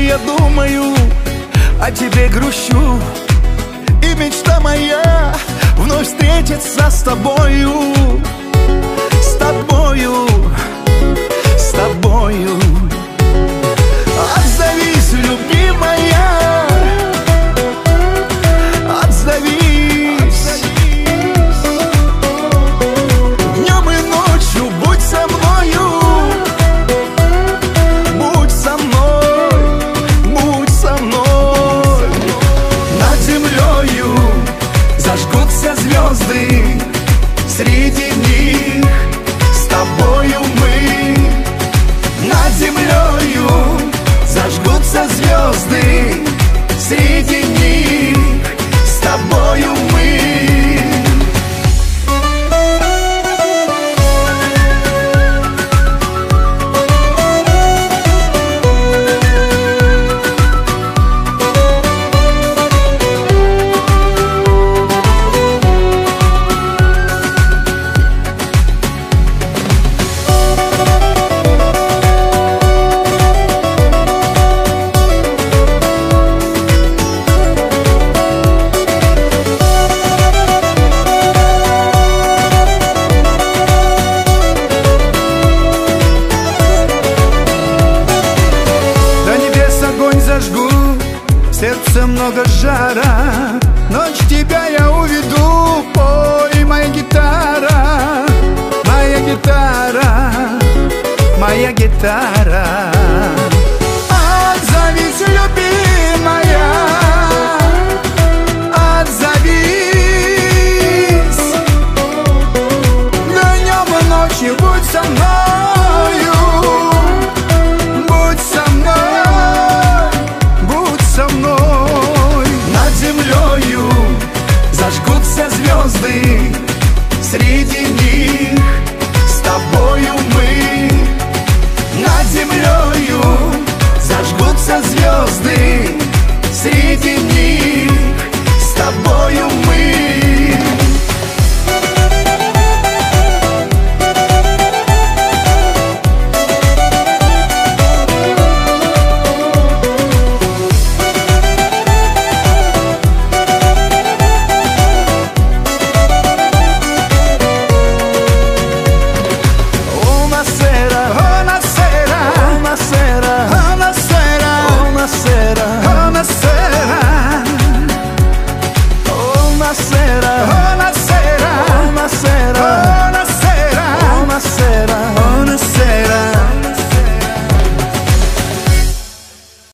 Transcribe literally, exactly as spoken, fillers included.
я думаю, о тебе грущу, и мечта моя вновь встретиться с тобою, с тобою, с тобою. Отзовись, любимая, отзовись. Днем и ночью будь со мною, будь со мной, будь со мной. Над землею зажгутся звезды, среди них с тобою мы. Над землею зажгутся звезды, среди них с тобою мы. Зажгу, в сердце много жара, ночь тебя я уведу. Ой, моя гитара, моя гитара, моя гитара. Отзовись, любимая, отзовись. Днем и ночью будь со мною, будь со мной. Со мной. Над землею зажгутся звезды, среди них с тобою мы. Над землею зажгутся звезды,